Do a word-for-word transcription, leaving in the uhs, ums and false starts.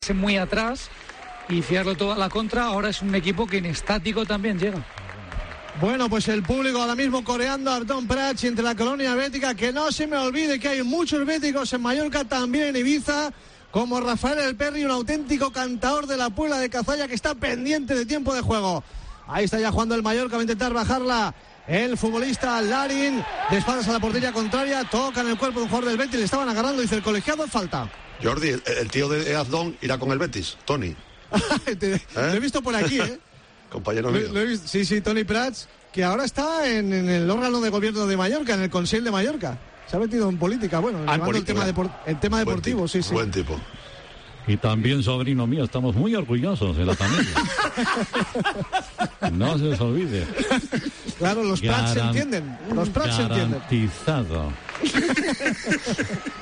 muy atrás y fiarlo todo a la contra. Ahora es un equipo que en estático también llega. Bueno, pues el público ahora mismo coreando a Arton Prats entre la colonia bética. Que no se me olvide que hay muchos béticos en Mallorca, también en Ibiza, como Rafael El Perri, un auténtico cantador de la Puebla de Cazalla que está pendiente de tiempo de juego. Ahí está ya jugando el Mallorca, va a intentar bajarla el futbolista Larin, de espaldas a la portería contraria, toca en el cuerpo de un jugador del Betis, le estaban agarrando, dice el colegiado, falta. Jordi, el, el tío de Azdón irá con el Betis, Tony. Te, ¿Eh? Lo he visto por aquí, ¿eh? Compañero mío. Lo, lo he visto, sí, sí, Tony Prats, que ahora está en, en el órgano de gobierno de Mallorca, en el Consell de Mallorca. Se ha metido en política, bueno, ah, en el tema, depor, el tema deportivo, tipo, sí, sí. Buen tipo. Y también, sobrino mío, estamos muy orgullosos de la familia. No se os olvide. Claro, los Prats se entienden. Los Prats se entienden. Garantizado.